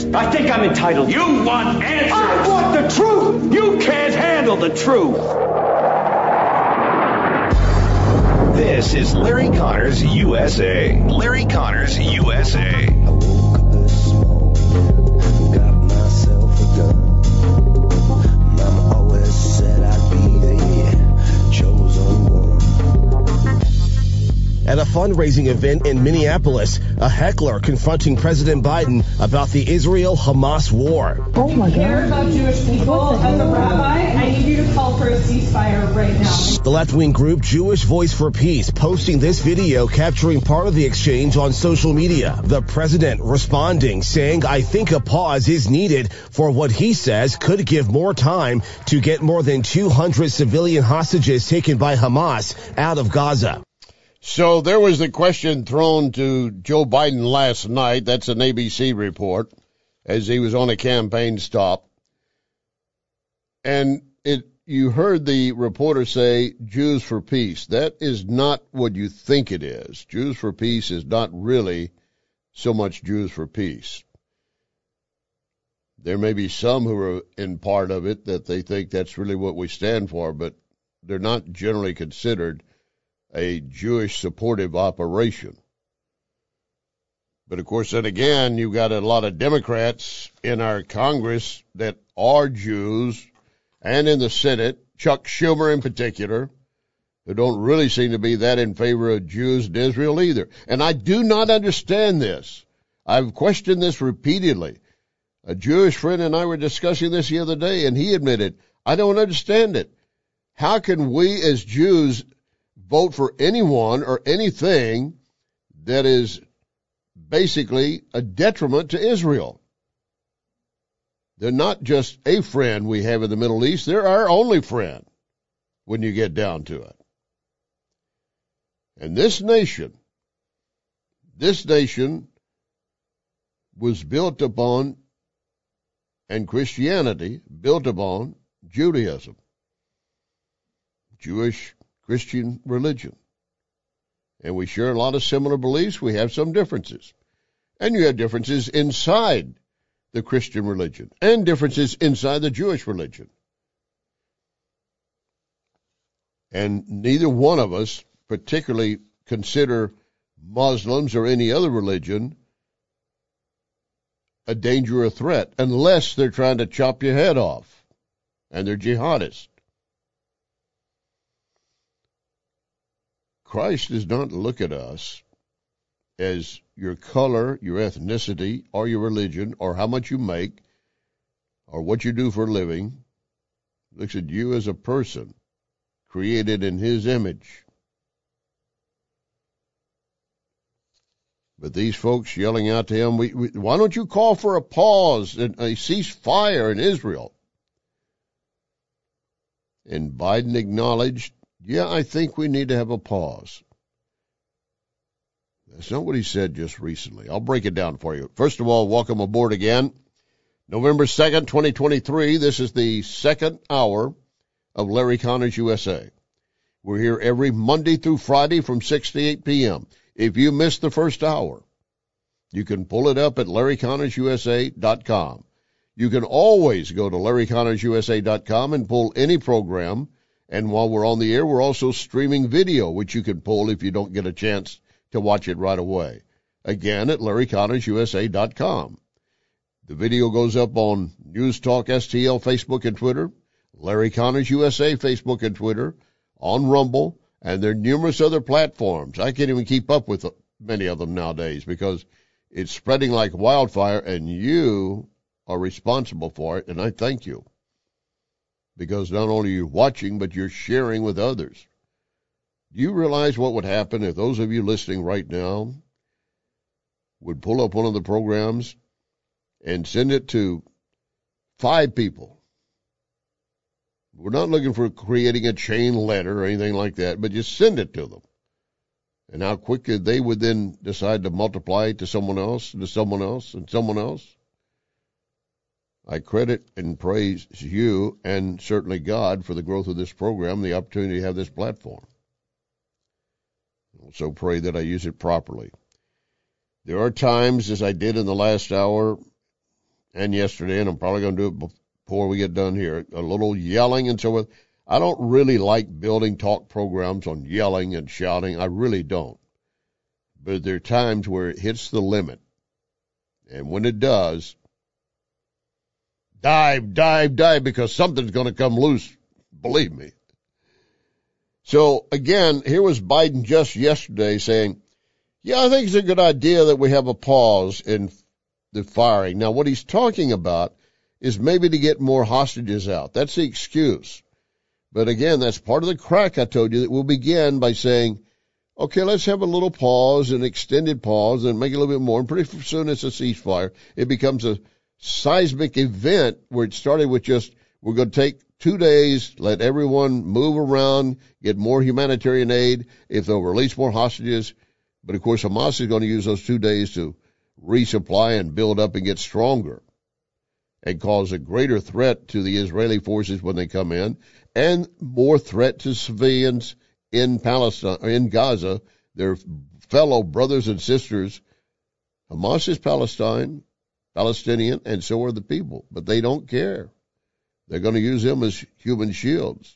I think I'm entitled. You want answers. I want the truth. You can't handle the truth. This is Larry Connors USA. Larry Connors USA. I woke up this morning, got myself a gun. Mama always said I'd be the chosen one. At a fundraising event in Minneapolis, a heckler confronting President Biden about the Israel-Hamas war. Oh my God. Care about Jewish people. As a rabbi, I need you to call for a ceasefire right now. The left-wing group Jewish Voice for Peace posting this video capturing part of the exchange on social media. The president responding, saying, I think a pause is needed for what he says could give more time to get more than 200 civilian hostages taken by Hamas out of Gaza. So there was the question thrown to Joe Biden last night. That's an ABC report as he was on a campaign stop. And you heard the reporter say, Jews for peace. That is not what you think it is. Jews for peace is not really so much Jews for peace. There may be some who are in part of it that they think that's really what we stand for, but they're not generally considered a Jewish supportive operation. But of course, then again, you've got a lot of Democrats in our Congress that are Jews, and in the Senate, Chuck Schumer in particular, who don't really seem to be that in favor of Jews in Israel either. And I do not understand this. I've questioned this repeatedly. A Jewish friend and I were discussing this the other day, and he admitted, I don't understand it. How can we as Jews vote for anyone or anything that is basically a detriment to Israel? They're not just a friend we have in the Middle East. They're our only friend when you get down to it. And this nation was built upon, and Christianity built upon Judaism, Jewish Christian religion. And we share a lot of similar beliefs. We have some differences. And you have differences inside the Christian religion and differences inside the Jewish religion. And neither one of us particularly consider Muslims or any other religion a danger or a threat unless they're trying to chop your head off and they're jihadists. Christ does not look at us as your color, your ethnicity, or your religion, or how much you make, or what you do for a living. He looks at you as a person created in his image. But these folks yelling out to him, why don't you call for a pause and a ceasefire in Israel? And Biden acknowledged, yeah, I think we need to have a pause. That's not what he said just recently. I'll break it down for you. First of all, welcome aboard again. November 2nd, 2023. This is the second hour of Larry Connors USA. We're here every Monday through Friday from 6 to 8 p.m. If you missed the first hour, you can pull it up at LarryConnorsUSA.com. You can always go to LarryConnorsUSA.com and pull any program. And while we're on the air, we're also streaming video, which you can pull if you don't get a chance to watch it right away. Again, at LarryConnorsUSA.com. The video goes up on News Talk STL, Facebook, and Twitter, Larry Connors USA, Facebook, and Twitter, on Rumble, and there are numerous other platforms. I can't even keep up with many of them nowadays because it's spreading like wildfire, and you are responsible for it, and I thank you. Because not only are you watching, but you're sharing with others. Do you realize what would happen if those of you listening right now would pull up one of the programs and send it to 5 people? We're not looking for creating a chain letter or anything like that, but just send it to them. And how quickly they would then decide to multiply it to someone else, and to someone else, and someone else. I credit and praise you and certainly God for the growth of this program, the opportunity to have this platform. Also pray that I use it properly. There are times, as I did in the last hour, and yesterday, and I'm probably going to do it before we get done here, a little yelling and so forth. I don't really like building talk programs on yelling and shouting. I really don't. But there are times where it hits the limit. And when it does, dive, because something's going to come loose. Believe me. So, again, here was Biden just yesterday saying, yeah, I think it's a good idea that we have a pause in the firing. Now, what he's talking about is maybe to get more hostages out. That's the excuse. But, again, that's part of the crack I told you, that we'll begin by saying, okay, let's have a little pause, an extended pause, and make it a little bit more. And pretty soon it's a ceasefire. It becomes a seismic event where it started with just, we're going to take 2 days, let everyone move around, get more humanitarian aid, if they'll release more hostages. But, of course, Hamas is going to use those 2 days to resupply and build up and get stronger and cause a greater threat to the Israeli forces when they come in, and more threat to civilians in Palestine, in Gaza, their fellow brothers and sisters. Hamas is Palestinian, and so are the people, but they don't care. They're going to use them as human shields.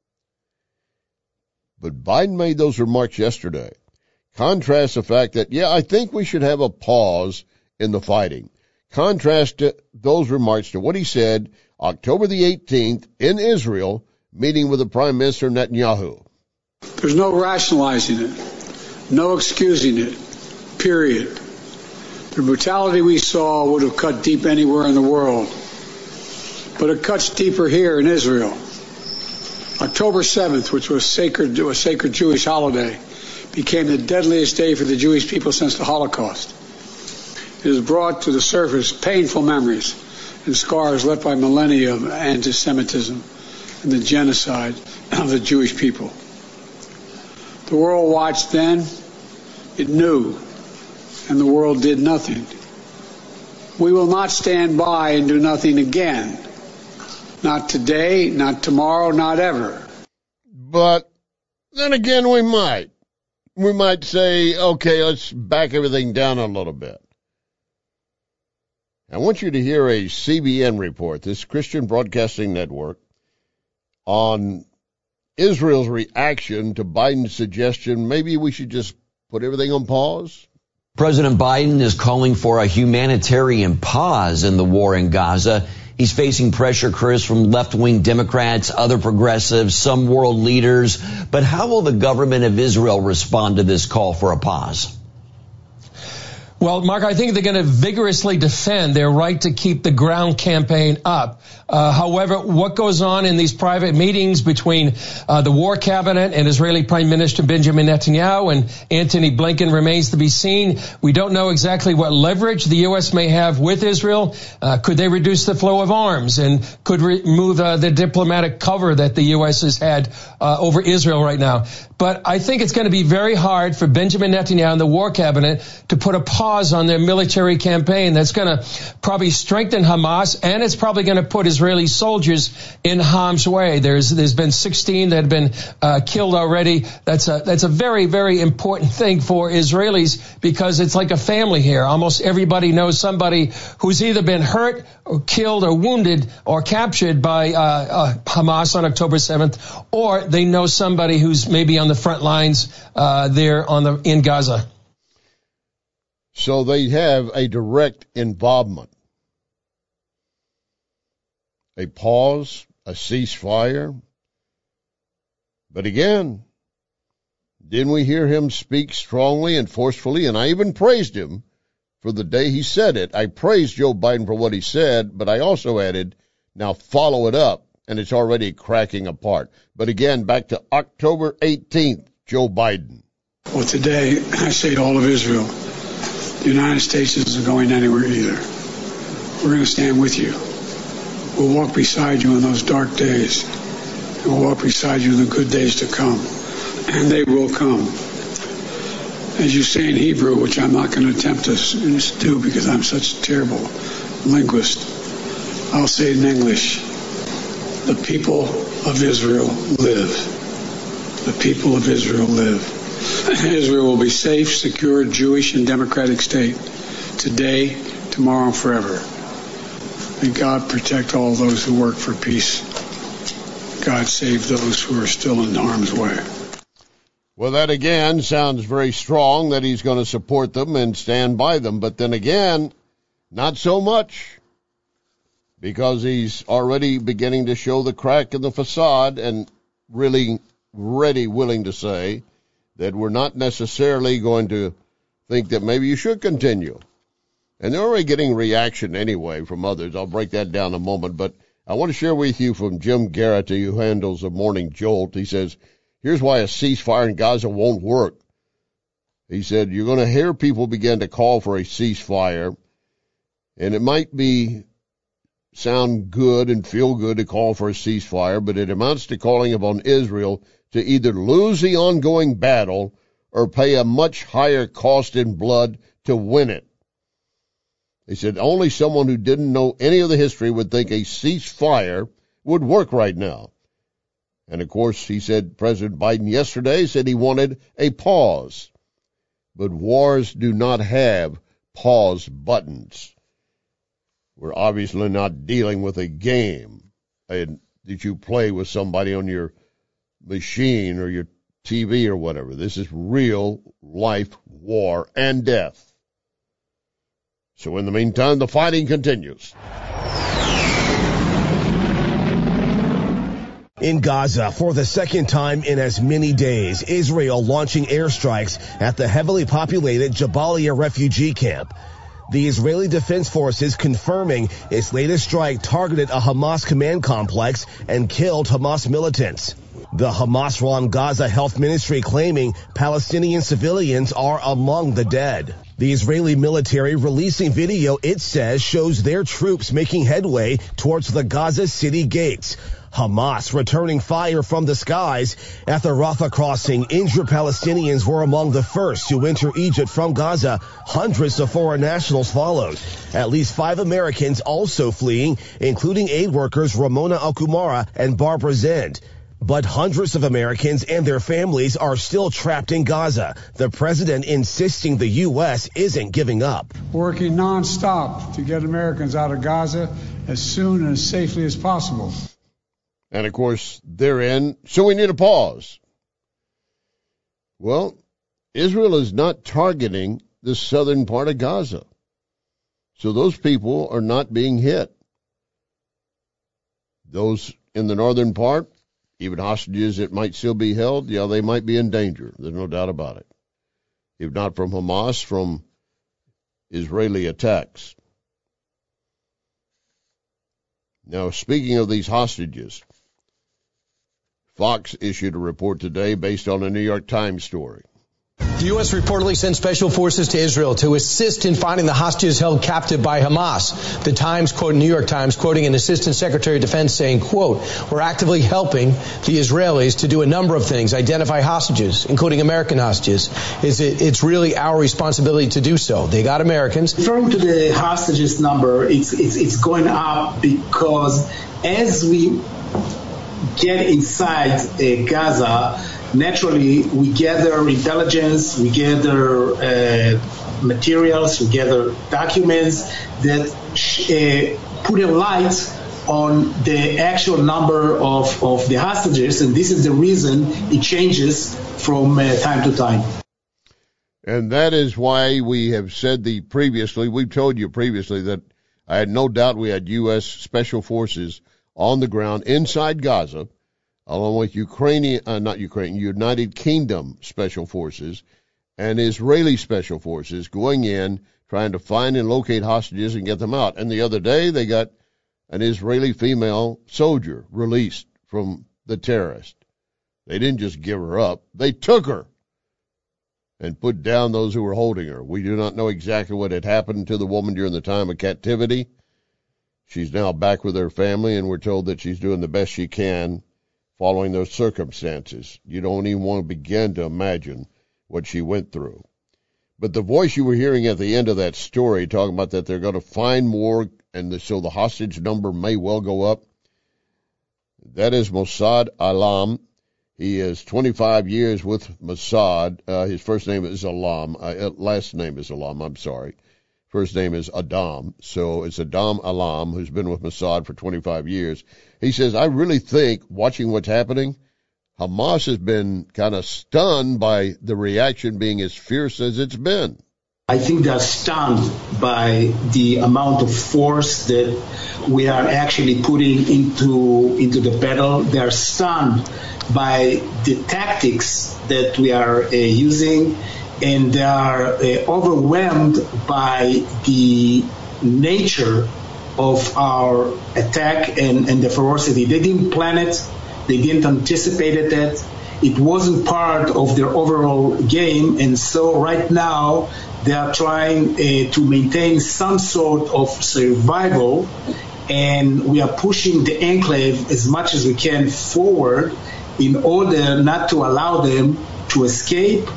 But Biden made those remarks yesterday. Contrast the fact that, yeah, I think we should have a pause in the fighting. Contrast those remarks to what he said October the 18th in Israel, meeting with the Prime Minister Netanyahu. There's no rationalizing it, no excusing it, period. The brutality we saw would have cut deep anywhere in the world, but it cuts deeper here in Israel. October 7th, which was a sacred Jewish holiday, became the deadliest day for the Jewish people since the Holocaust. It has brought to the surface painful memories and scars left by millennia of anti-Semitism and the genocide of the Jewish people. The world watched then, it knew, and the world did nothing. We will not stand by and do nothing again. Not today, not tomorrow, not ever. But then again, we might. We might say, okay, let's back everything down a little bit. I want you to hear a CBN report, this Christian Broadcasting Network, on Israel's reaction to Biden's suggestion, maybe we should just put everything on pause. President Biden is calling for a humanitarian pause in the war in Gaza. He's facing pressure, Chris, from left-wing Democrats, other progressives, some world leaders. But how will the government of Israel respond to this call for a pause? Well, Mark, I think they're going to vigorously defend their right to keep the ground campaign up. However, what goes on in these private meetings between the War Cabinet and Israeli Prime Minister Benjamin Netanyahu and Antony Blinken remains to be seen. We don't know exactly what leverage the U.S. may have with Israel. Could they reduce the flow of arms and could remove the diplomatic cover that the U.S. has had over Israel right now? But I think it's going to be very hard for Benjamin Netanyahu and the War Cabinet to put a pause on their military campaign. That's going to probably strengthen Hamas, and it's probably going to put Israeli soldiers in harm's way. There's been 16 that have been killed already. That's a very, very important thing for Israelis because it's like a family here. Almost everybody knows somebody who's either been hurt or killed or wounded or captured by Hamas on October 7th, or they know somebody who's maybe on the front lines there in Gaza. So they have a direct involvement. A pause, a ceasefire. But again, didn't we hear him speak strongly and forcefully? And I even praised him for the day he said it. I praised Joe Biden for what he said, but I also added, now follow it up. And it's already cracking apart. But again, back to October 18th, Joe Biden. Well, today, I say to all of Israel, the United States isn't going anywhere either. We're going to stand with you. We'll walk beside you in those dark days. And we'll walk beside you in the good days to come. And they will come. As you say in Hebrew, which I'm not going to attempt to do because I'm such a terrible linguist, I'll say it in English. The people of Israel live. The people of Israel live. Israel will be safe, secure, Jewish, and democratic state today, tomorrow, and forever. May God protect all those who work for peace. God save those who are still in harm's way. Well, that again sounds very strong that he's going to support them and stand by them. But then again, not so much, because he's already beginning to show the crack in the facade and really willing to say that we're not necessarily going to think that maybe you should continue. And they're already getting reaction anyway from others. I'll break that down in a moment. But I want to share with you from Jim Garrity, who handles the Morning Jolt. He says, here's why a ceasefire in Gaza won't work. He said, you're going to hear people begin to call for a ceasefire, and it might sound good and feel good to call for a ceasefire, but it amounts to calling upon Israel to either lose the ongoing battle or pay a much higher cost in blood to win it. He said only someone who didn't know any of the history would think a ceasefire would work right now. And, of course, he said President Biden yesterday said he wanted a pause. But wars do not have pause buttons. We're obviously not dealing with a game that you play with somebody on your machine or your TV or whatever. This is real life war and death. So in the meantime, the fighting continues. In Gaza, for the second time in as many days, Israel launching airstrikes at the heavily populated Jabalia refugee camp. The Israeli Defense Forces confirming its latest strike targeted a Hamas command complex and killed Hamas militants. The Hamas-run Gaza Health Ministry claiming Palestinian civilians are among the dead. The Israeli military releasing video it says shows their troops making headway towards the Gaza city gates. Hamas returning fire from the skies at the Rafah crossing. Injured Palestinians were among the first to enter Egypt from Gaza. Hundreds of foreign nationals followed. At least 5 Americans also fleeing, including aid workers Ramona Alkumara and Barbara Zend. But hundreds of Americans and their families are still trapped in Gaza. The president insisting the U.S. isn't giving up. Working nonstop to get Americans out of Gaza as soon and as safely as possible. And, of course, they're in, so we need a pause. Well, Israel is not targeting the southern part of Gaza. So those people are not being hit. Those in the northern part, even hostages that might still be held, yeah, they might be in danger. There's no doubt about it. If not from Hamas, from Israeli attacks. Now, speaking of these hostages, Fox issued a report today based on a New York Times story. The U.S. reportedly sent special forces to Israel to assist in finding the hostages held captive by Hamas. The Times, New York Times, quoting an assistant secretary of defense saying, quote, we're actively helping the Israelis to do a number of things, identify hostages, including American hostages. It's really our responsibility to do so. They got Americans. Referring to the hostages number, it's going up because as we get inside Gaza, naturally, we gather intelligence, we gather materials, we gather documents that put a light on the actual number of the hostages, and this is the reason it changes from time to time. And that is why we have said we've told you previously that I had no doubt we had U.S. Special Forces on the ground inside Gaza, along with United Kingdom Special Forces and Israeli Special Forces going in, trying to find and locate hostages and get them out. And the other day, they got an Israeli female soldier released from the terrorist. They didn't just give her up. They took her and put down those who were holding her. We do not know exactly what had happened to the woman during the time of captivity. She's now back with her family, and we're told that she's doing the best she can following those circumstances. You don't even want to begin to imagine what she went through. But the voice you were hearing at the end of that story talking about that they're going to find more, and so the hostage number may well go up, that is Mossad Alam. He is 25 years with Mossad. His first name is Alam. Last name is Alam, I'm sorry. First name is Adam. So it's Adam Alam, who's been with Mossad for 25 years. He says, I really think, watching what's happening, Hamas has been kind of stunned by the reaction being as fierce as it's been. I think they're stunned by the amount of force that we are actually putting into the battle. They're stunned by the tactics that we are using, and they are overwhelmed by the nature of our attack and the ferocity. They didn't plan it. They didn't anticipate that. It wasn't part of their overall game, and so right now they are trying to maintain some sort of survival, and we are pushing the enclave as much as we can forward in order not to allow them to escape.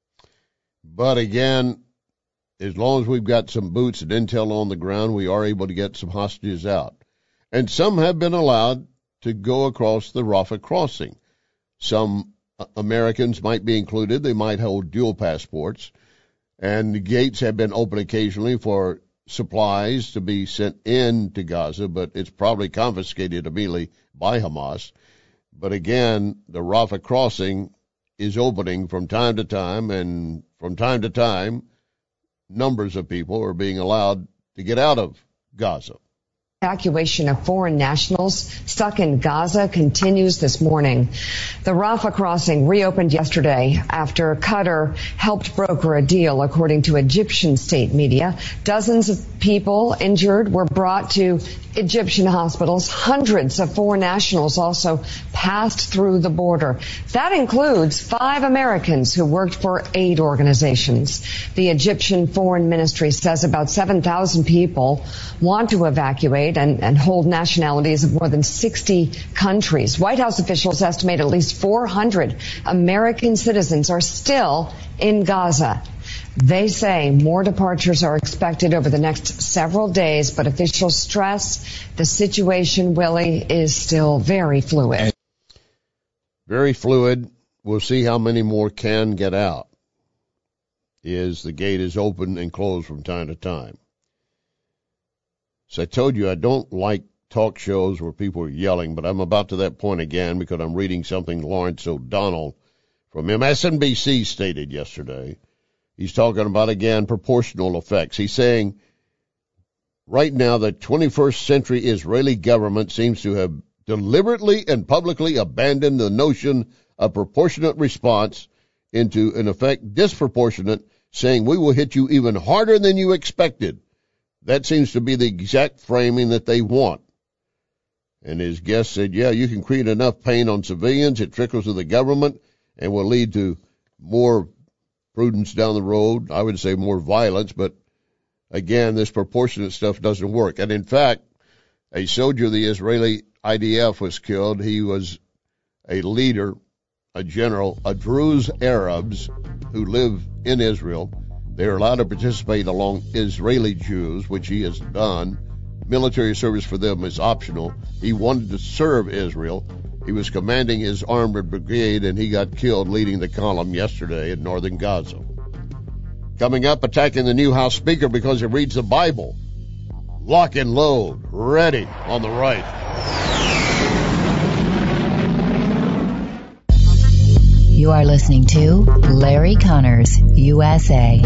But again, as long as we've got some boots and intel on the ground, we are able to get some hostages out. And some have been allowed to go across the Rafah crossing. Some Americans might be included. They might hold dual passports. And the gates have been open occasionally for supplies to be sent into Gaza, but it's probably confiscated immediately by Hamas. But again, the Rafah crossing is opening from time to time, and from time to time, numbers of people are being allowed to get out of Gaza. Evacuation of foreign nationals stuck in Gaza continues this morning. The Rafah crossing reopened yesterday after Qatar helped broker a deal, according to Egyptian state media. Dozens of people injured were brought to Egyptian hospitals. Hundreds of foreign nationals also passed through the border. That includes 5 Americans who worked for aid organizations. The Egyptian Foreign Ministry says about 7,000 people want to evacuate and hold nationalities of more than 60 countries. White House officials estimate at least 400 American citizens are still in Gaza. They say more departures are expected over the next several days, but officials stress the situation, Willie, is still very fluid. Very fluid. We'll see how many more can get out as the gate is open and closed from time to time. So I told you I don't like talk shows where people are yelling, but I'm about to that point again because I'm reading something Lawrence O'Donnell from MSNBC stated yesterday. He's talking about, again, proportional effects. He's saying right now the 21st century Israeli government seems to have deliberately and publicly abandoned the notion of proportionate response into, in effect, disproportionate, saying we will hit you even harder than you expected. That seems to be the exact framing that they want. And his guest said, yeah, you can create enough pain on civilians, it trickles to the government and will lead to more prudence down the road. I would say more violence, but again, this proportionate stuff doesn't work. And in fact, a soldier of the Israeli IDF was killed. He was a leader, a general, of Druze Arabs who live in Israel. They're allowed to participate along Israeli Jews, which he has done. Military service for them is optional. He wanted to serve Israel. He was commanding his armored brigade, and he got killed leading the column yesterday in northern Gaza. Coming up, attacking the new House Speaker because he reads the Bible. Lock and load, ready on the right. You are listening to Larry Connors, USA.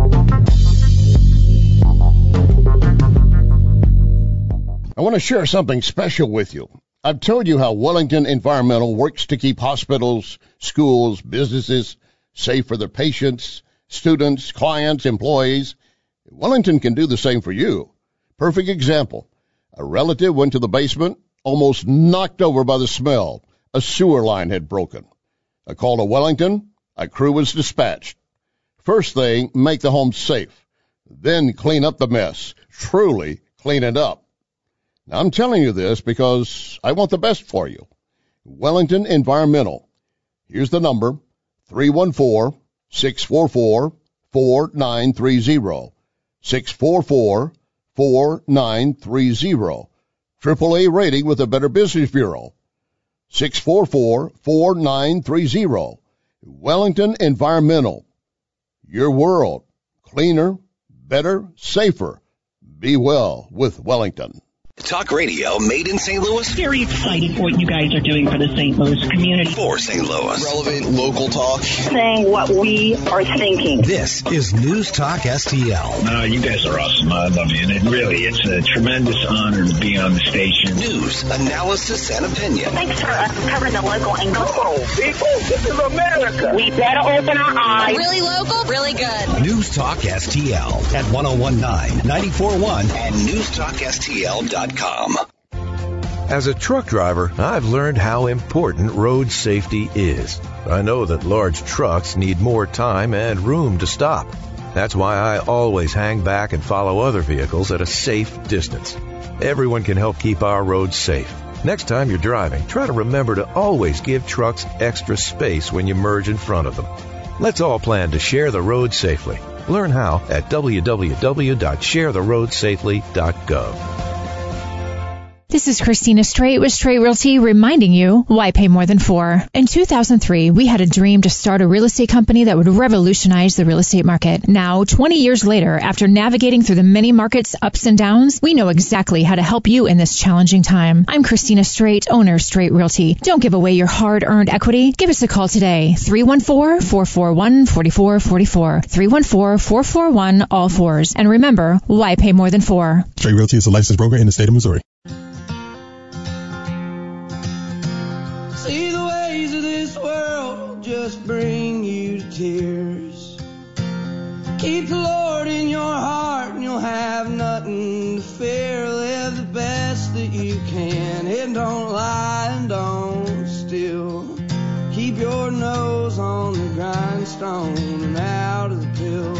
I want to share something special with you. I've told you how Wellington Environmental works to keep hospitals, schools, businesses safe for their patients, students, clients, employees. Wellington can do the same for you. Perfect example. A relative went to the basement, almost knocked over by the smell. A sewer line had broken. A call to Wellington, a crew was dispatched. First thing, make the home safe. Then clean up the mess. Truly clean it up. Now, I'm telling you this because I want the best for you. Wellington Environmental. Here's the number, 314-644-4930. 644-4930. AAA rating with the Better Business Bureau. 644-4930. Wellington Environmental. Your world. Cleaner, better, safer. Be well with Wellington. Talk radio made in St. Louis. Very excited for what you guys are doing for the St. Louis community. For St. Louis. Relevant local talk. Saying what we are thinking. This is News Talk STL. You guys are awesome. I love you. And it's a tremendous honor to be on the station. News, analysis, and opinion. Thanks for covering the local angle. Oh, people, this is America. We better open our eyes. Really local, really good. News Talk STL at 1019, 94.1 and newstalkstl.com. As a truck driver, I've learned how important road safety is. I know that large trucks need more time and room to stop. That's why I always hang back and follow other vehicles at a safe distance. Everyone can help keep our roads safe. Next time you're driving, try to remember to always give trucks extra space when you merge in front of them. Let's all plan to share the road safely. Learn how at www.sharetheroadsafely.gov. This is Christina Straight with Straight Realty reminding you why pay more than for. In 2003, we had a dream to start a real estate company that would revolutionize the real estate market. Now, 20 years later, after navigating through the many markets' ups and downs, we know exactly how to help you in this challenging time. I'm Christina Straight, owner of Straight Realty. Don't give away your hard-earned equity. Give us a call today, 314-441-4444, 314-441-all-4s. And remember, why pay more than for? Straight Realty is a licensed broker in the state of Missouri. See the ways of this world just bring you to tears. Keep the Lord in your heart and you'll have nothing to fear. Live the best that you can and don't lie and don't steal. Keep your nose on the grindstone and out of the pills.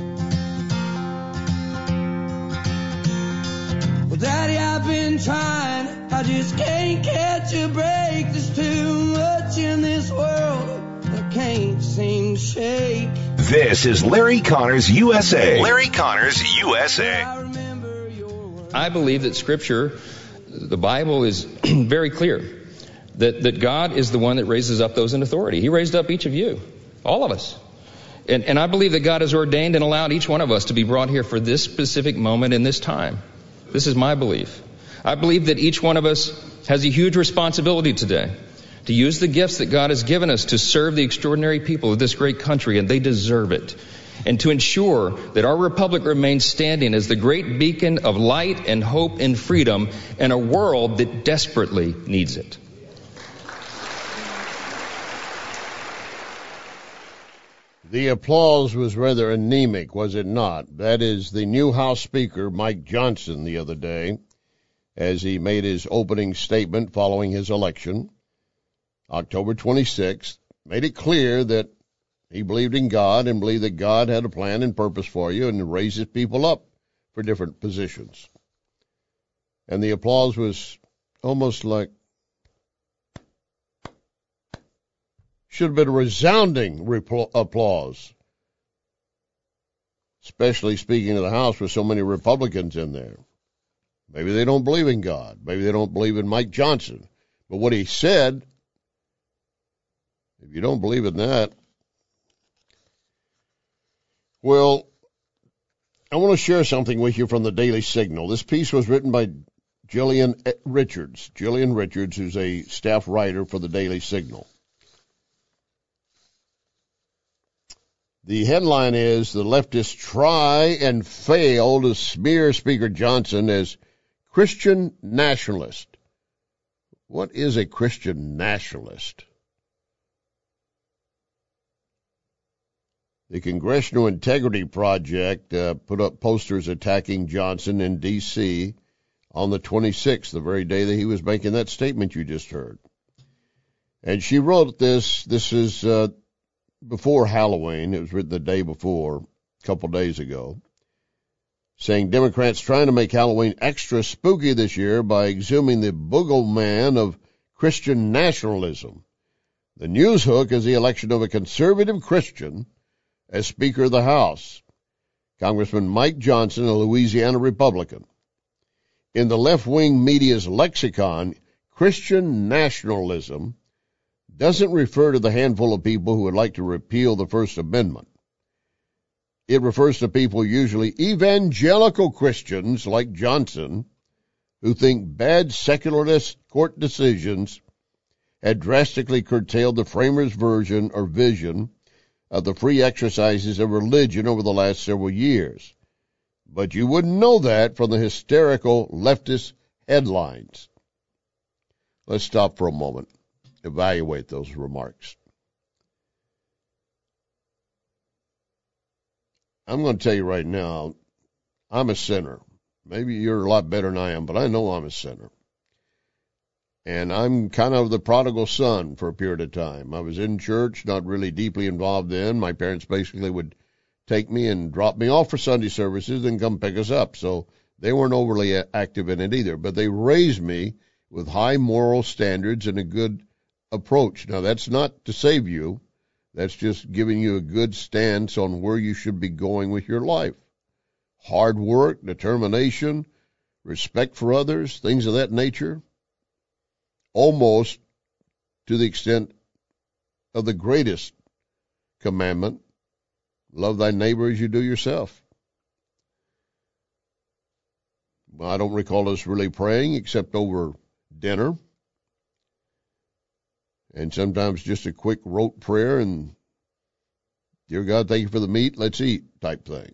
Well, Daddy, I've been trying, I just can't catch a break. There's too much in this world I can't seem to shake. This is Larry Connors USA. Larry Connors USA. I believe that Scripture, the Bible, is very clear that God is the one that raises up those in authority. He raised up each of you, all of us. And I believe that God has ordained and allowed each one of us to be brought here for this specific moment in this time. This is my belief. I believe that each one of us has a huge responsibility today to use the gifts that God has given us to serve the extraordinary people of this great country, and they deserve it. And to ensure that our republic remains standing as the great beacon of light and hope and freedom in a world that desperately needs it. The applause was rather anemic, was it not? That is the new House Speaker, Mike Johnson, the other day, as he made his opening statement following his election, October 26th, made it clear that he believed in God and believed that God had a plan and purpose for you and raises people up for different positions. And the applause was almost like, should have been a resounding applause, especially speaking of the House with so many Republicans in there. Maybe they don't believe in God. Maybe they don't believe in Mike Johnson. But what he said, if you don't believe in that, well, I want to share something with you from the Daily Signal. This piece was written by Jillian Richards. Jillian Richards, who's a staff writer for the Daily Signal. The headline is, the leftists try and fail to smear Speaker Johnson as Christian nationalist. What is a Christian nationalist? The Congressional Integrity Project put up posters attacking Johnson in D.C. on the 26th, the very day that he was making that statement you just heard. And she wrote this is before Halloween. It was written the day before, a couple days ago, saying Democrats trying to make Halloween extra spooky this year by exhuming the boogeyman of Christian nationalism. The news hook is the election of a conservative Christian as Speaker of the House, Congressman Mike Johnson, a Louisiana Republican. In the left-wing media's lexicon, Christian nationalism doesn't refer to the handful of people who would like to repeal the First Amendment. It refers to people, usually evangelical Christians like Johnson, who think bad secularist court decisions had drastically curtailed the framers' version or vision of the free exercises of religion over the last several years. But you wouldn't know that from the hysterical leftist headlines. Let's stop for a moment, evaluate those remarks. I'm going to tell you right now, I'm a sinner. Maybe you're a lot better than I am, but I know I'm a sinner. And I'm kind of the prodigal son for a period of time. I was in church, not really deeply involved then. My parents basically would take me and drop me off for Sunday services and come pick us up. So they weren't overly active in it either. But they raised me with high moral standards and a good approach. Now, that's not to save you. That's just giving you a good stance on where you should be going with your life. Hard work, determination, respect for others, things of that nature. Almost to the extent of the greatest commandment, love thy neighbor as you do yourself. Well, I don't recall us really praying except over dinner, and sometimes just a quick rote prayer and, dear God, thank you for the meat, let's eat type thing.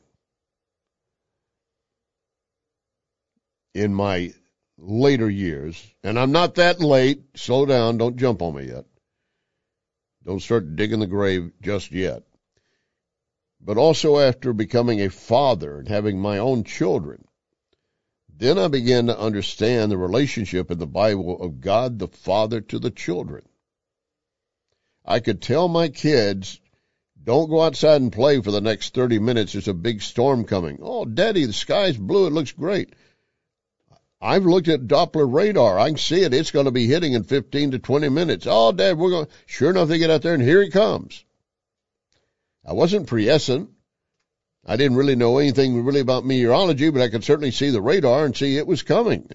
In my later years, and I'm not that late, slow down, don't jump on me yet. Don't start digging the grave just yet. But also after becoming a father and having my own children, then I began to understand the relationship in the Bible of God the Father to the children. I could tell my kids, don't go outside and play for the next 30 minutes, there's a big storm coming. Oh, Daddy, the sky's blue, it looks great. I've looked at Doppler radar. I can see it. It's going to be hitting in 15 to 20 minutes. Oh, Dad, we're going. Sure enough, they get out there, and here he comes. I wasn't prescient. I didn't really know anything really about meteorology, but I could certainly see the radar and see it was coming.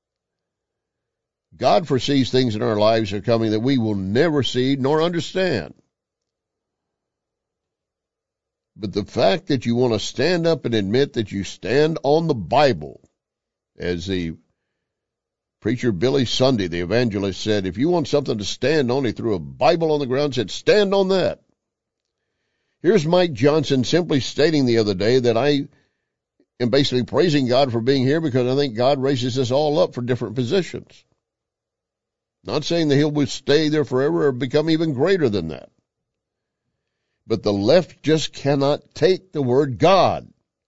God foresees things in our lives that are coming that we will never see nor understand. But the fact that you want to stand up and admit that you stand on the Bible, as the preacher Billy Sunday, the evangelist, said, if you want something to stand on, he threw a Bible on the ground and said, stand on that. Here's Mike Johnson simply stating the other day that I am basically praising God for being here because I think God raises us all up for different positions. Not saying that he'll stay there forever or become even greater than that. But the left just cannot take the word God.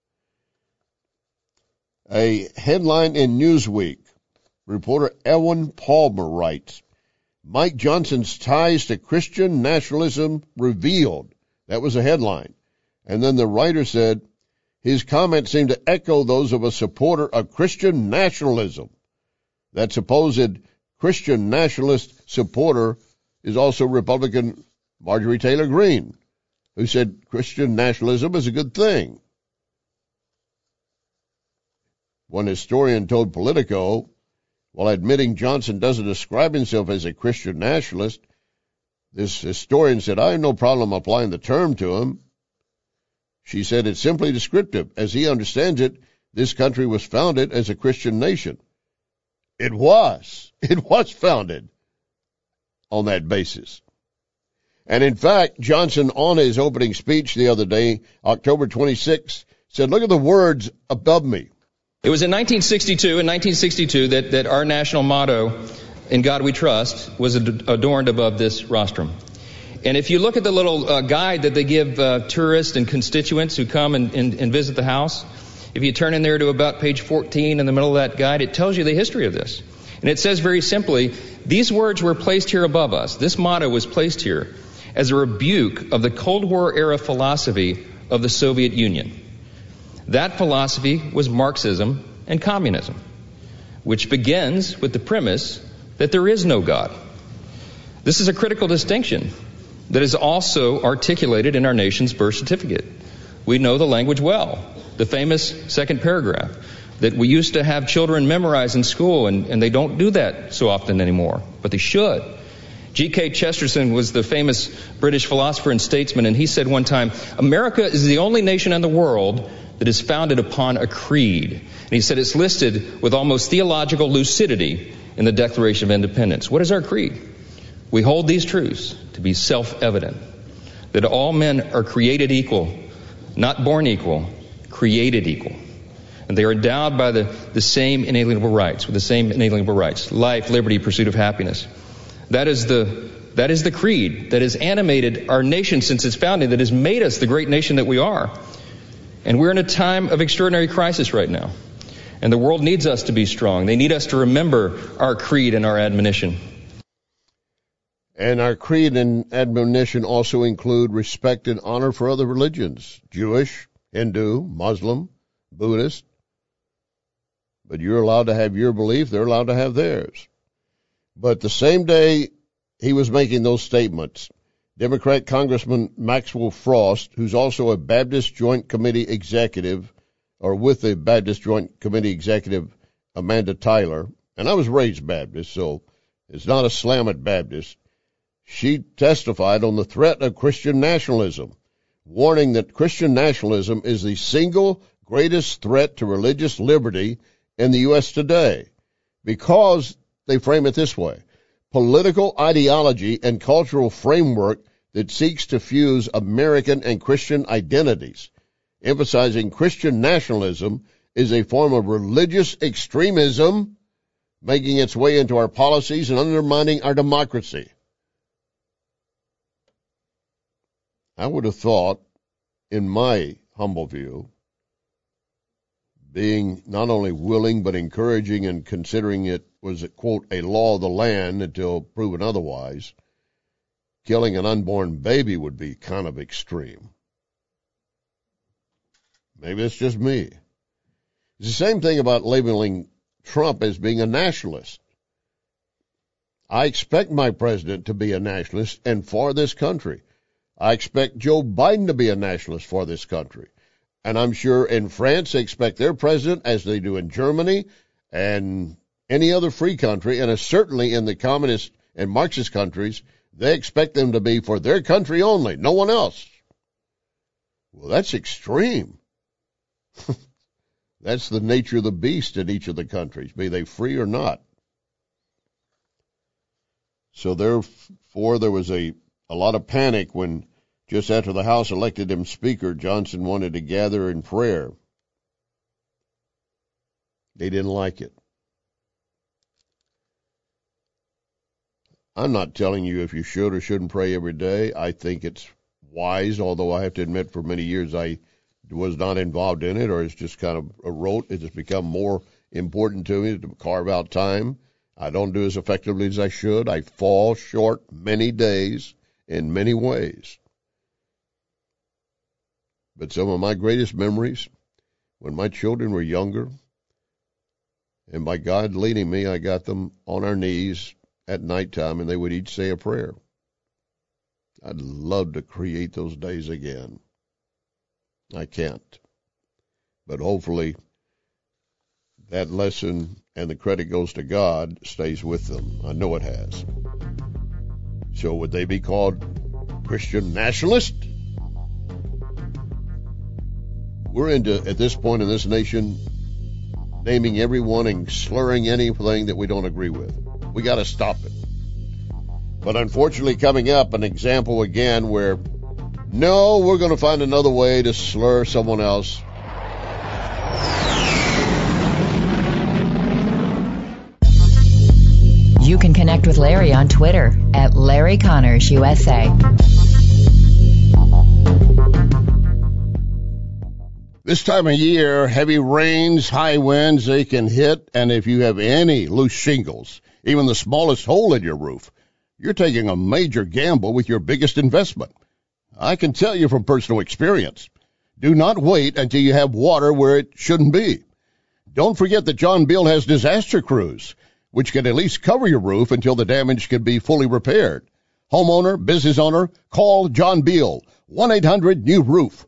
A headline in Newsweek, reporter Ewan Palmer writes, Mike Johnson's ties to Christian nationalism revealed. That was a headline. And then the writer said, his comments seem to echo those of a supporter of Christian nationalism. That supposed Christian nationalist supporter is also Republican Marjorie Taylor Greene, who said Christian nationalism is a good thing. One historian told Politico, while admitting Johnson doesn't describe himself as a Christian nationalist, this historian said, I have no problem applying the term to him. She said it's simply descriptive. As he understands it, this country was founded as a Christian nation. It was. It was founded on that basis. And in fact, Johnson, on his opening speech the other day, October 26, said, look at the words above me. It was in 1962 that our national motto, In God We Trust, was adorned above this rostrum. And if you look at the little guide that they give tourists and constituents who come and visit the house, if you turn in there to about page 14 in the middle of that guide, it tells you the history of this. And it says very simply, these words were placed here above us. This motto was placed here as a rebuke of the Cold War era philosophy of the Soviet Union. That philosophy was Marxism and communism, which begins with the premise that there is no God. This is a critical distinction that is also articulated in our nation's birth certificate. We know the language well, the famous second paragraph that we used to have children memorize in school, and they don't do that so often anymore, but they should. G.K. Chesterton was the famous British philosopher and statesman, and he said one time, America is the only nation in the world that is founded upon a creed. And he said it's listed with almost theological lucidity in the Declaration of Independence. What is our creed? We hold these truths to be self-evident, that all men are created equal, not born equal, created equal. And they are endowed by the same inalienable rights, with the same inalienable rights: life, liberty, pursuit of happiness. That is the creed that has animated our nation since its founding, that has made us the great nation that we are. And we're in a time of extraordinary crisis right now. And the world needs us to be strong. They need us to remember our creed and our admonition. And our creed and admonition also include respect and honor for other religions: Jewish, Hindu, Muslim, Buddhist. But you're allowed to have your belief, they're allowed to have theirs. But the same day he was making those statements, Democrat Congressman Maxwell Frost, who's also a Baptist Joint Committee executive, or with the Baptist Joint Committee executive Amanda Tyler, and I was raised Baptist, so it's not a slam at Baptist, she testified on the threat of Christian nationalism, warning that Christian nationalism is the single greatest threat to religious liberty in the U.S. today, because they frame it this way: political ideology and cultural framework that seeks to fuse American and Christian identities, emphasizing Christian nationalism is a form of religious extremism, making its way into our policies and undermining our democracy. I would have thought, in my humble view, being not only willing but encouraging and considering it was, quote, a law of the land until proven otherwise, killing an unborn baby would be kind of extreme. Maybe it's just me. It's the same thing about labeling Trump as being a nationalist. I expect my president to be a nationalist and for this country. I expect Joe Biden to be a nationalist for this country. And I'm sure in France they expect their president, as they do in Germany and any other free country, and certainly in the communist and Marxist countries, they expect them to be for their country only, no one else. Well, that's extreme. That's the nature of the beast in each of the countries, be they free or not. So therefore, there was a lot of panic when, just after the House elected him Speaker, Johnson wanted to gather in prayer. They didn't like it. I'm not telling you if you should or shouldn't pray every day. I think it's wise, although I have to admit for many years I was not involved in it, or it's just kind of a rote. It has become more important to me to carve out time. I don't do as effectively as I should. I fall short many days in many ways. But some of my greatest memories, when my children were younger, and by God leading me, I got them on our knees at nighttime, and they would each say a prayer. I'd love to create those days again. I can't. But hopefully that lesson, and the credit goes to God, stays with them. I know it has. So would they be called Christian nationalist? We're into, at this point in this nation, naming everyone and slurring anything that we don't agree with. We got to stop it. But unfortunately, coming up, an example again where, no, we're going to find another way to slur someone else. You can connect with Larry on Twitter at Larry Connors USA. This time of year, heavy rains, high winds, they can hit, and if you have any loose shingles, even the smallest hole in your roof, you're taking a major gamble with your biggest investment. I can tell you from personal experience, do not wait until you have water where it shouldn't be. Don't forget that John Beal has disaster crews, which can at least cover your roof until the damage can be fully repaired. Homeowner, business owner, call John Beal, 1-800-NEW-ROOF,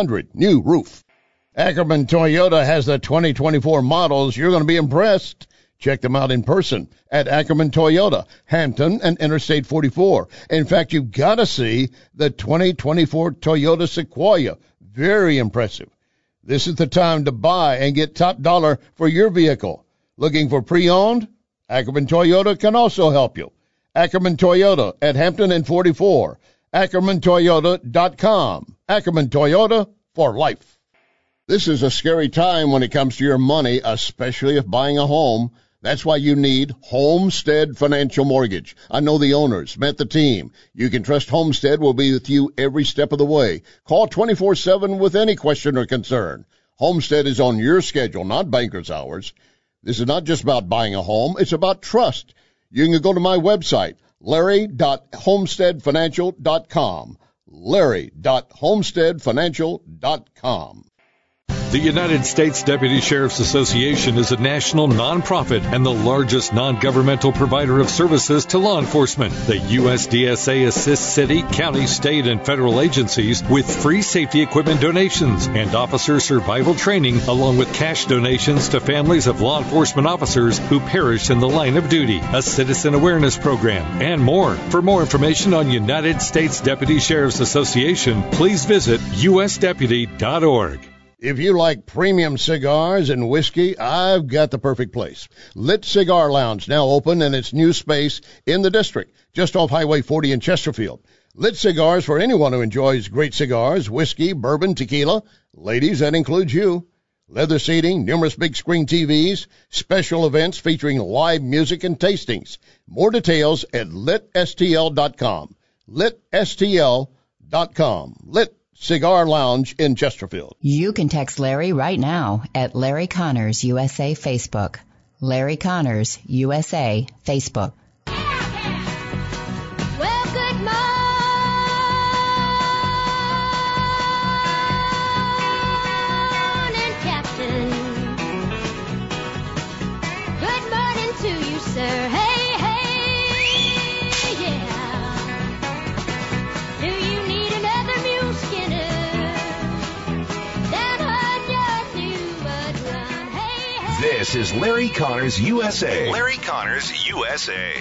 1-800-NEW-ROOF. Ackerman Toyota has the 2024 models. You're going to be impressed. Check them out in person at Ackerman Toyota, Hampton and Interstate 44. In fact, you've got to see the 2024 Toyota Sequoia. Very impressive. This is the time to buy and get top dollar for your vehicle. Looking for pre-owned? Ackerman Toyota can also help you. Ackerman Toyota at Hampton and 44. AckermanToyota.com. Ackerman Toyota for life. This is a scary time when it comes to your money, especially if buying a home. That's why you need Homestead Financial Mortgage. I know the owners, met the team. You can trust Homestead will be with you every step of the way. Call 24/7 with any question or concern. Homestead is on your schedule, not banker's hours. This is not just about buying a home. It's about trust. You can go to my website, larry.homesteadfinancial.com. larry.homesteadfinancial.com. The United States Deputy Sheriff's Association is a national nonprofit and the largest non-governmental provider of services to law enforcement. The USDSA assists city, county, state, and federal agencies with free safety equipment donations and officer survival training, along with cash donations to families of law enforcement officers who perished in the line of duty, a citizen awareness program, and more. For more information on United States Deputy Sheriff's Association, please visit usdeputy.org. If you like premium cigars and whiskey, I've got the perfect place. Lit Cigar Lounge, now open in its new space in the district, just off Highway 40 in Chesterfield. Lit Cigars for anyone who enjoys great cigars, whiskey, bourbon, tequila. Ladies, that includes you. Leather seating, numerous big screen TVs, special events featuring live music and tastings. More details at litstl.com. litstl.com. Lit Cigar Lounge in Chesterfield. You can text Larry right now at Larry Connors USA Facebook. Larry Connors USA Facebook. Well, good morning, Captain. Good morning to you, sir. Hey, hey, yeah. Do you need another mule skinner? Down on your new bud run. Hey, hey. This is Larry Connors USA. Larry Connors USA.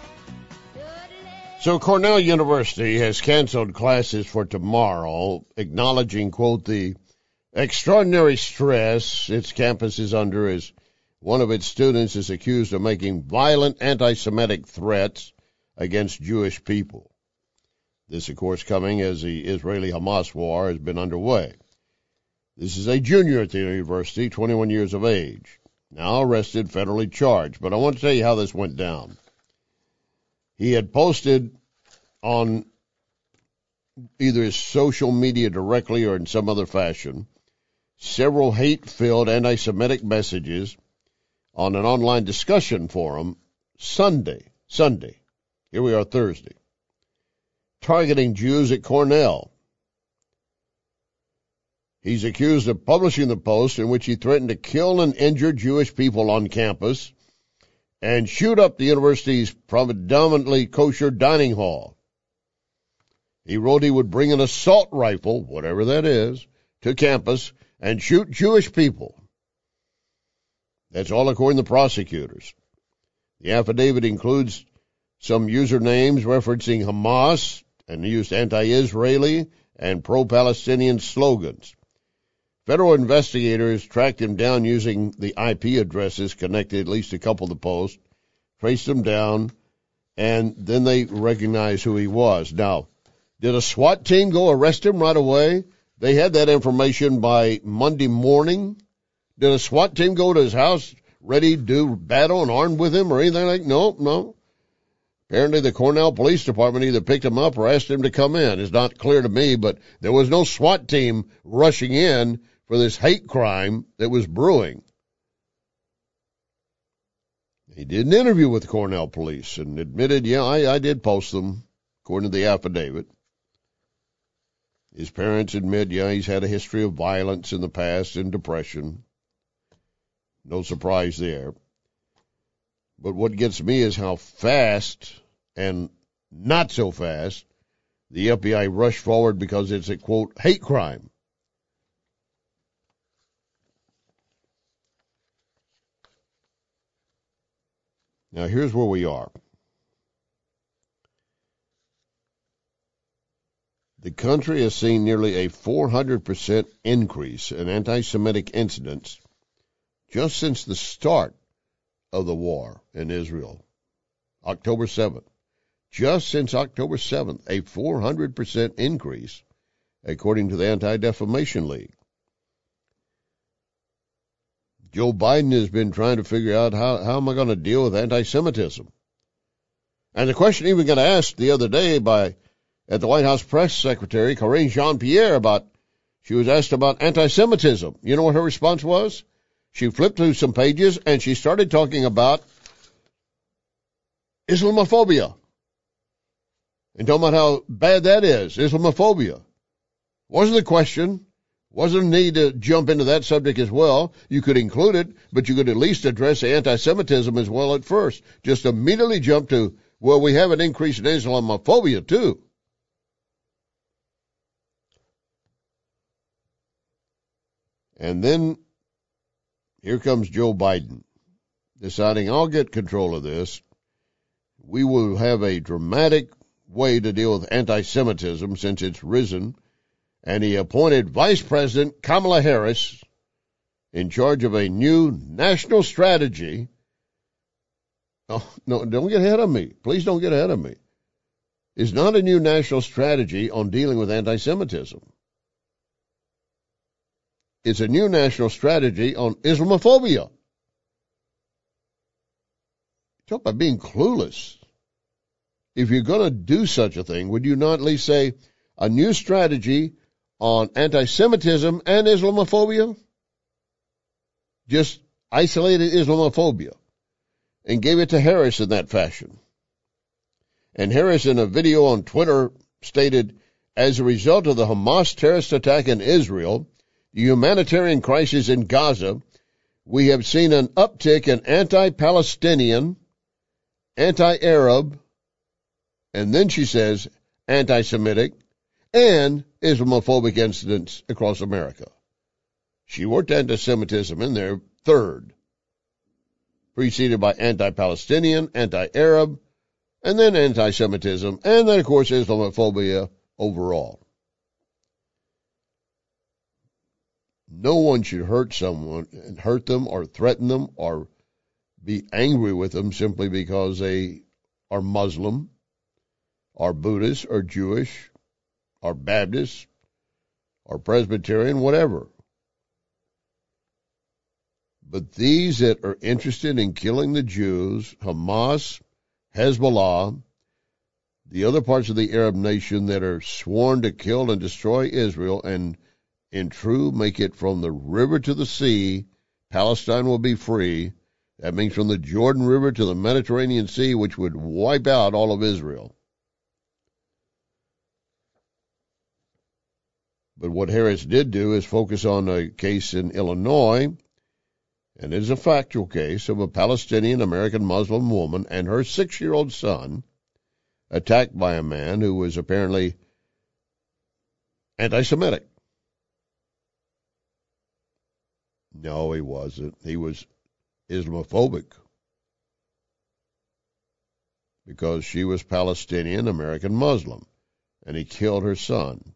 So Cornell University has canceled classes for tomorrow, acknowledging, quote, the extraordinary stress its campus is under as one of its students is accused of making violent anti-Semitic threats against Jewish people. This, of course, coming as the Israeli-Hamas war has been underway. This is a junior at the university, 21 years of age, now arrested, federally charged. But I want to tell you how this went down. He had posted on either his social media directly or in some other fashion several hate-filled anti-Semitic messages on an online discussion forum Sunday. Here we are Thursday. Targeting Jews at Cornell. He's accused of publishing the post in which he threatened to kill and injure Jewish people on campus and shoot up the university's predominantly kosher dining hall. He wrote he would bring an assault rifle, whatever that is, to campus and shoot Jewish people. That's all according to prosecutors. The affidavit includes some usernames referencing Hamas and used anti-Israeli and pro-Palestinian slogans. Federal investigators tracked him down using the IP addresses connected at least a couple of the posts, traced him down, and then they recognized who he was. Now, did a SWAT team go arrest him right away? They had that information by Monday morning. Did a SWAT team go to his house ready to do battle and armed with him or anything like that? No. Apparently the Cornell Police Department either picked him up or asked him to come in. It's not clear to me, but there was no SWAT team rushing in for this hate crime that was brewing. He did an interview with the Cornell police and admitted, I did post them, according to the affidavit. His parents admit, he's had a history of violence in the past and depression. No surprise there. But what gets me is how fast and not so fast the FBI rushed forward because it's a, quote, hate crime. Now, here's where we are. The country has seen nearly a 400% increase in anti-Semitic incidents just since the start of the war in Israel, October 7th. Just since October 7th, a 400% increase, according to the Anti-Defamation League. Joe Biden has been trying to figure out how am I going to deal with anti-Semitism? And the question even got asked the other day at the White House press secretary, Karine Jean-Pierre, she was asked about anti-Semitism. You know what her response was? She flipped through some pages and she started talking about Islamophobia. And talking about how bad that is, Islamophobia. Wasn't the question. Wasn't a need to jump into that subject as well. You could include it, but you could at least address the anti-Semitism as well at first. Just immediately jump to, well, we have an increase in Islamophobia too. And then here comes Joe Biden deciding, I'll get control of this. We will have a dramatic way to deal with anti-Semitism since it's risen. And he appointed Vice President Kamala Harris in charge of a new national strategy. Oh, no, don't get ahead of me. Please don't get ahead of me. It's not a new national strategy on dealing with anti-Semitism. It's a new national strategy on Islamophobia. Talk about being clueless. If you're going to do such a thing, would you not at least say a new strategy on anti-Semitism and Islamophobia? Just isolated Islamophobia and gave it to Harris in that fashion. And Harris, in a video on Twitter, stated, as a result of the Hamas terrorist attack in Israel, the humanitarian crisis in Gaza, we have seen an uptick in anti-Palestinian, anti-Arab, and then she says anti-Semitic, and Islamophobic incidents across America. She worked anti-Semitism in there third, preceded by anti-Palestinian, anti-Arab, and then anti-Semitism, and then, of course, Islamophobia overall. No one should hurt someone and hurt them or threaten them or be angry with them simply because they are Muslim or Buddhist or Jewish or Baptist or Presbyterian, whatever. But these that are interested in killing the Jews, Hamas, Hezbollah, the other parts of the Arab nation that are sworn to kill and destroy Israel and in true make it from the river to the sea, Palestine will be free. That means from the Jordan River to the Mediterranean Sea, which would wipe out all of Israel. But what Harris did do is focus on a case in Illinois, and it is a factual case of a Palestinian American Muslim woman and her 6-year-old son attacked by a man who was apparently anti-Semitic. No, he wasn't. He was Islamophobic because she was Palestinian American Muslim, and he killed her son.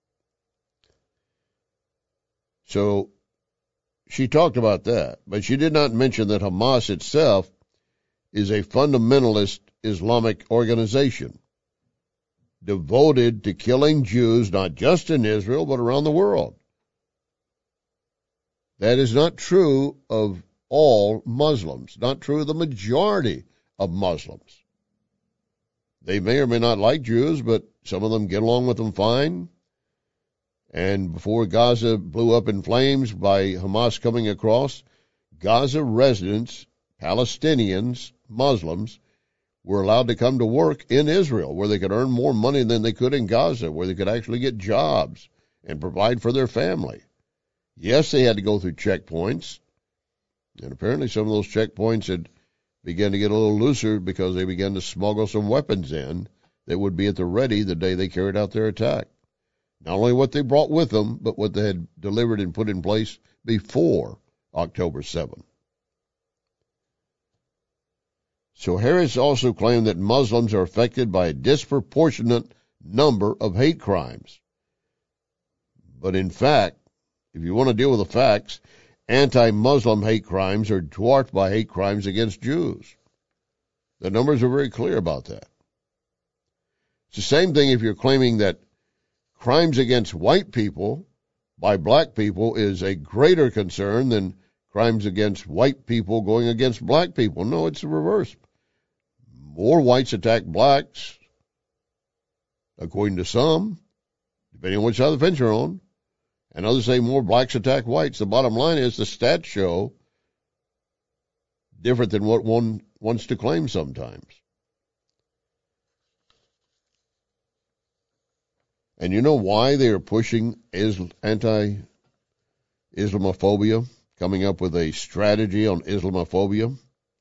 So she talked about that, but she did not mention that Hamas itself is a fundamentalist Islamic organization devoted to killing Jews, not just in Israel, but around the world. That is not true of all Muslims, not true of the majority of Muslims. They may or may not like Jews, but some of them get along with them fine. And before Gaza blew up in flames by Hamas coming across, Gaza residents, Palestinians, Muslims, were allowed to come to work in Israel, where they could earn more money than they could in Gaza, where they could actually get jobs and provide for their family. Yes, they had to go through checkpoints, and apparently some of those checkpoints had begun to get a little looser because they began to smuggle some weapons in that would be at the ready the day they carried out their attack. Not only what they brought with them, but what they had delivered and put in place before October 7th. So Harris also claimed that Muslims are affected by a disproportionate number of hate crimes. But in fact, if you want to deal with the facts, anti-Muslim hate crimes are dwarfed by hate crimes against Jews. The numbers are very clear about that. It's the same thing if you're claiming that crimes against white people by black people is a greater concern than crimes against white people going against black people. No, it's the reverse. More whites attack blacks, according to some, depending on which side of the fence you're on, and others say more blacks attack whites. The bottom line is the stats show different than what one wants to claim sometimes. And you know why they are pushing anti-Islamophobia, coming up with a strategy on Islamophobia?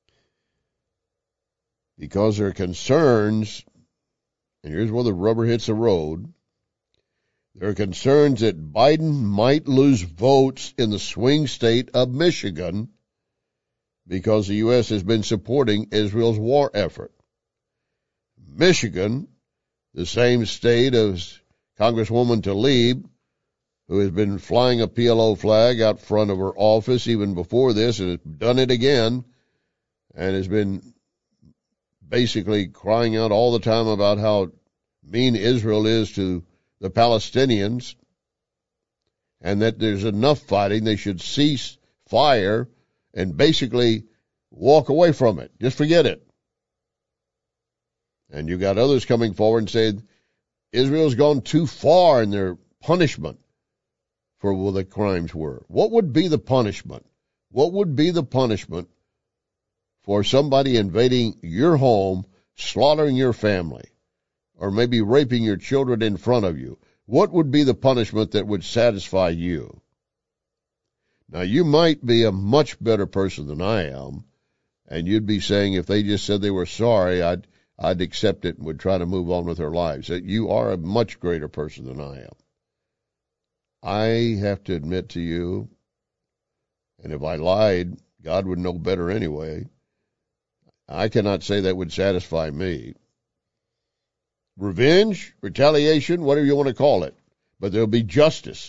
Because there are concerns, and here's where the rubber hits the road, there are concerns that Biden might lose votes in the swing state of Michigan because the U.S. has been supporting Israel's war effort. Michigan, the same state as Congresswoman Tlaib, who has been flying a PLO flag out front of her office even before this and has done it again and has been basically crying out all the time about how mean Israel is to the Palestinians and that there's enough fighting, they should cease fire and basically walk away from it. Just forget it. And you got others coming forward and saying Israel's gone too far in their punishment for what the crimes were. What would be the punishment? What would be the punishment for somebody invading your home, slaughtering your family, or maybe raping your children in front of you? What would be the punishment that would satisfy you? Now, you might be a much better person than I am, and you'd be saying if they just said they were sorry, I'd accept it and would try to move on with their lives. You are a much greater person than I am. I have to admit to you, and if I lied, God would know better anyway, I cannot say that would satisfy me. Revenge, retaliation, whatever you want to call it, but there'll be justice.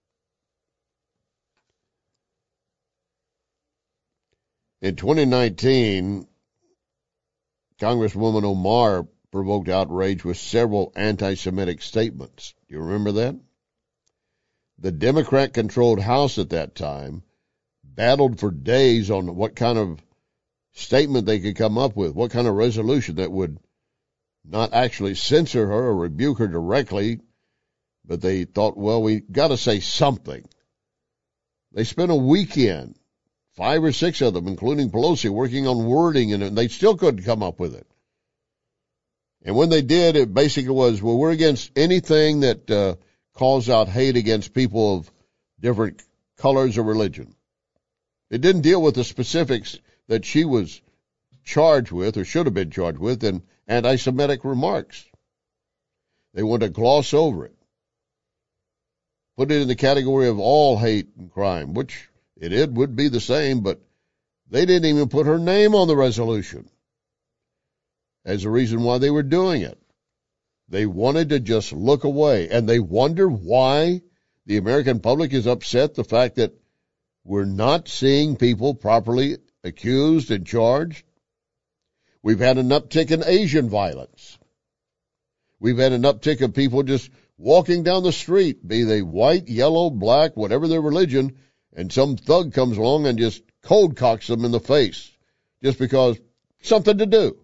In 2019, Congresswoman Omar provoked outrage with several anti-Semitic statements. Do you remember that? The Democrat-controlled House at that time battled for days on what kind of statement they could come up with, what kind of resolution that would not actually censor her or rebuke her directly, but they thought, well, we got to say something. They spent a weekend, 5 or 6 of them, including Pelosi, working on wording, and they still couldn't come up with it. And when they did, it basically was, well, we're against anything that calls out hate against people of different colors or religion. It didn't deal with the specifics that she was charged with or should have been charged with in anti-Semitic remarks. They want to gloss over it, put it in the category of all hate and crime, which it would be the same, but they didn't even put her name on the resolution as a reason why they were doing it. They wanted to just look away, and they wonder why the American public is upset the fact that we're not seeing people properly accused and charged. We've had an uptick in Asian violence. We've had an uptick of people just walking down the street, be they white, yellow, black, whatever their religion, and some thug comes along and just cold cocks them in the face just because something to do.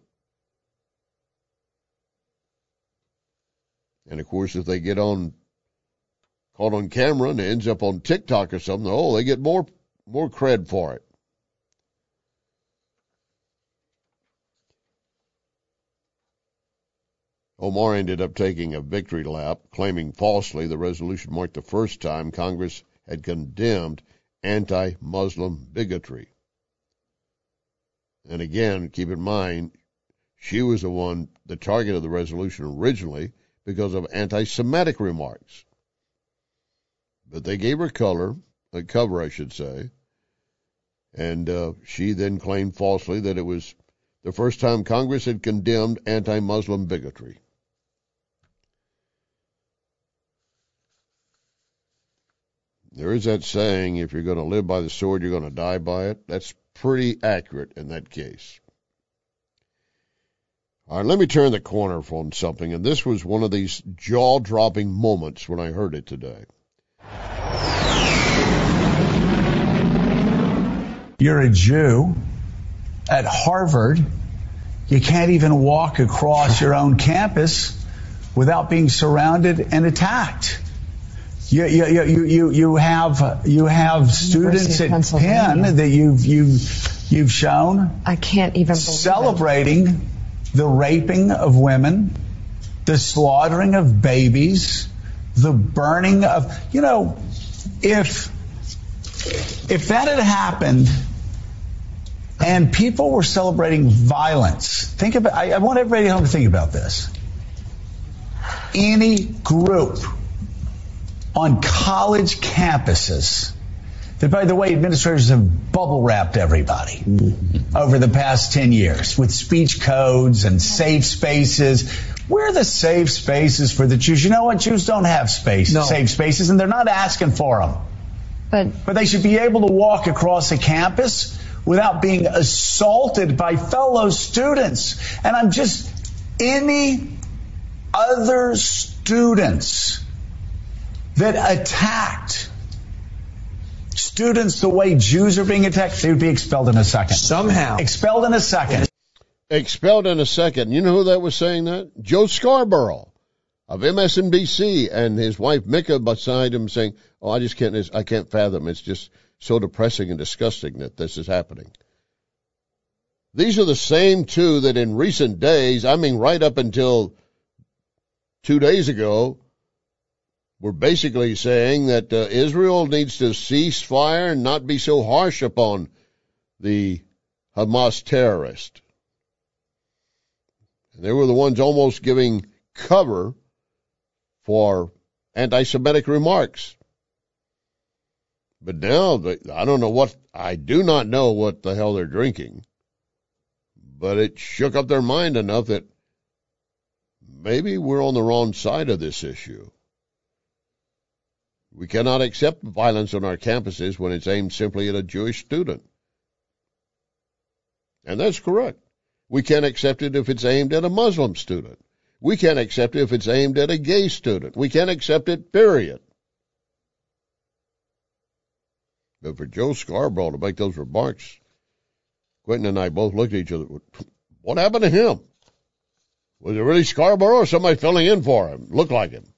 And, of course, if they get caught on camera and it ends up on TikTok or something, they get more cred for it. Omar ended up taking a victory lap, claiming falsely the resolution marked the first time Congress had condemned anti-Muslim bigotry. And again, keep in mind, she was the target of the resolution originally because of anti-Semitic remarks. But they gave her a cover, I should say, and she then claimed falsely that it was the first time Congress had condemned anti-Muslim bigotry. There is that saying, if you're going to live by the sword, you're going to die by it. That's pretty accurate in that case. All right, let me turn the corner on something, and this was one of these jaw-dropping moments when I heard it today. You're a Jew at Harvard. You can't even walk across your own campus without being surrounded and attacked. You have students at Penn that you've shown. I can't even believe celebrating the raping of women, the slaughtering of babies, the burning of, if that had happened and people were celebrating violence, think about, I want everybody at home to think about this. Any group on college campuses, that, by the way, administrators have bubble wrapped everybody over the past 10 years with speech codes and safe spaces. Where are the safe spaces for the Jews? You know what? Jews don't have safe spaces, and they're not asking for them. But they should be able to walk across a campus without being assaulted by fellow students. And any other students that attacked students the way Jews are being attacked, they would be expelled in a second. Somehow. Expelled in a second. Expelled in a second. You know who that was saying that? Joe Scarborough of MSNBC, and his wife Mika beside him saying, I can't fathom. It's just so depressing and disgusting that this is happening. These are the same two that in recent days, right up until 2 days ago, were basically saying that Israel needs to cease fire and not be so harsh upon the Hamas terrorist. And they were the ones almost giving cover for anti-Semitic remarks. But now, I do not know what the hell they're drinking, but it shook up their mind enough that maybe we're on the wrong side of this issue. We cannot accept violence on our campuses when it's aimed simply at a Jewish student. And that's correct. We can't accept it if it's aimed at a Muslim student. We can't accept it if it's aimed at a gay student. We can't accept it, period. But for Joe Scarborough to make those remarks, Quentin and I both looked at each other. What happened to him? Was it really Scarborough or somebody filling in for him? Looked like him.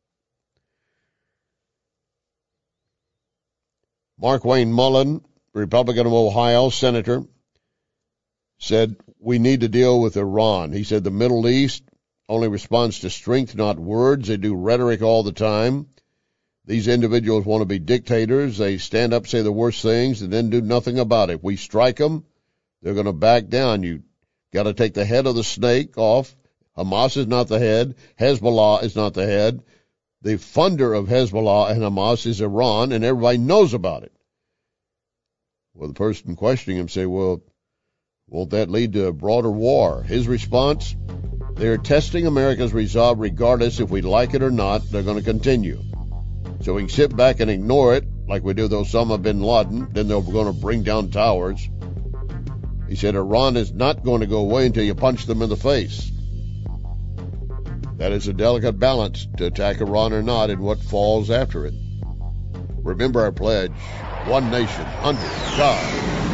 Mark Wayne Mullen, Republican of Ohio, senator, said we need to deal with Iran. He said the Middle East only responds to strength, not words. They do rhetoric all the time. These individuals want to be dictators. They stand up, say the worst things, and then do nothing about it. We strike them, they're going to back down. You got to take the head of the snake off. Hamas is not the head. Hezbollah is not the head. The funder of Hezbollah and Hamas is Iran, and everybody knows about it. Well, the person questioning him say, well, won't that lead to a broader war? His response, they're testing America's resolve regardless if we like it or not. They're going to continue. So we can sit back and ignore it like we do with Osama bin Laden. Then they're going to bring down towers. He said Iran is not going to go away until you punch them in the face. That is a delicate balance to attack Iran or not and what falls after it. Remember our pledge, one nation under God.